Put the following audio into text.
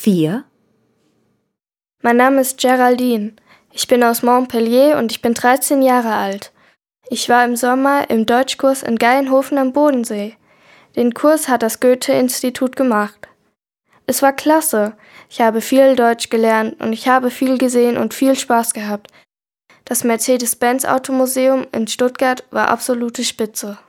4. Mein Name ist Geraldine. Ich bin aus Montpellier und ich bin 13 Jahre alt. Ich war im Sommer im Deutschkurs in Geienhofen am Bodensee. Den Kurs hat das Goethe-Institut gemacht. Es war klasse. Ich habe viel Deutsch gelernt und ich habe viel gesehen und viel Spaß gehabt. Das Mercedes-Benz-Automuseum in Stuttgart war absolute Spitze.